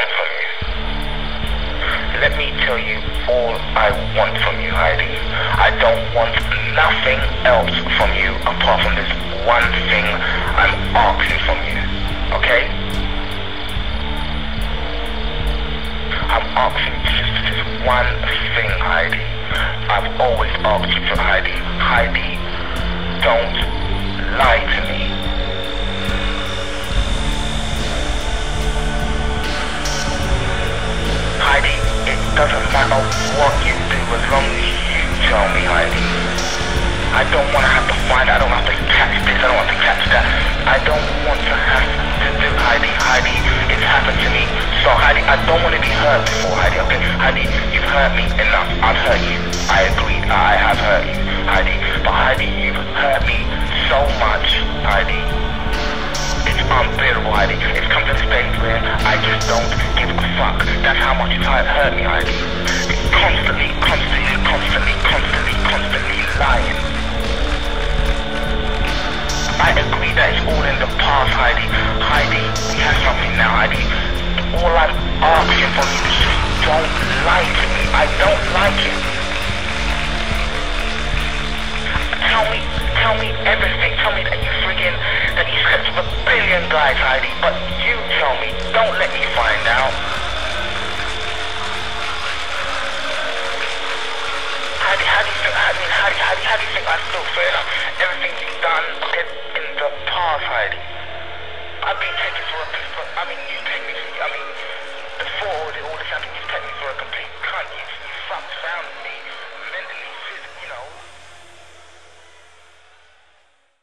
want from you. Let me tell you all I want from you, Heidi. I don't want nothing else from you apart from this one thing I'm asking from you. Okay? I'm asking just this one thing, Heidi. I've always asked you for Heidi. Heidi, don't lie to me. Heidi, it doesn't matter what you do as long as you tell me, Heidi. I don't want to have to find, I don't have to catch this, I don't have to catch that. I don't want to have to do, Heidi, it's happened to me. So Heidi, I don't want to be hurt before, Heidi, okay? Heidi, you've hurt me enough. I've hurt you. I agree, I have hurt you, Heidi. But Heidi, you've hurt me so much, Heidi. It's unbearable, Heidi. It's come to the stage where I just don't give a fuck. That's how much it's hurt me, Heidi. You're constantly lying. I agree that it's all in the past, Heidi. Heidi, we have something now, Heidi. All I'm asking from you is just don't lie to me. I don't like it. Tell me everything. Tell me that that you slept with 1 billion guys, Heidi. But you tell me, don't let me find out. How do you think I feel, Fred?